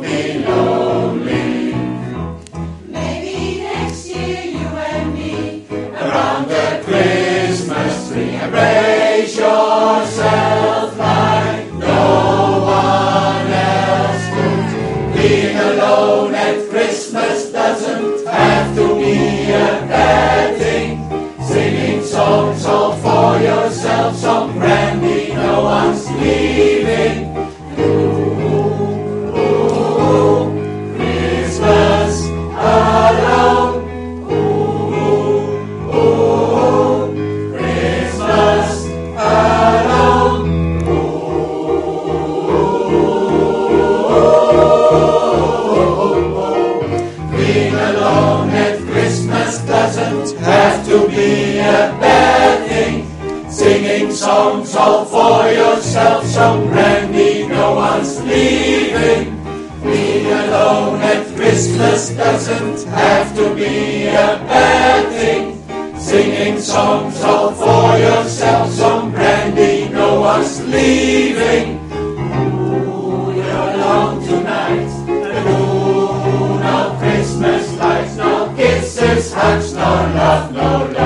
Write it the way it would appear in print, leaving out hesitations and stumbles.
be lonely. Maybe next year you and me Around the Christmas tree, embrace yourself like no one else could. Being alone at Christmas doesn't have to be a bad thing. Singing songs all for yourself, some brandy, no one's leaving. Ooh, ooh, Christmas alone. Ooh, ooh, Christmas alone. Being alone at Christmas doesn't have to be a bad thing. Singing songs all for yourself, some brandy, no one's leaving. Being alone at Christmas doesn't have to be a bad thing. Singing songs all for yourself, some brandy, no one's leaving. Ooh, you're alone tonight. No Christmas lights, no kisses, hugs, no love, no love.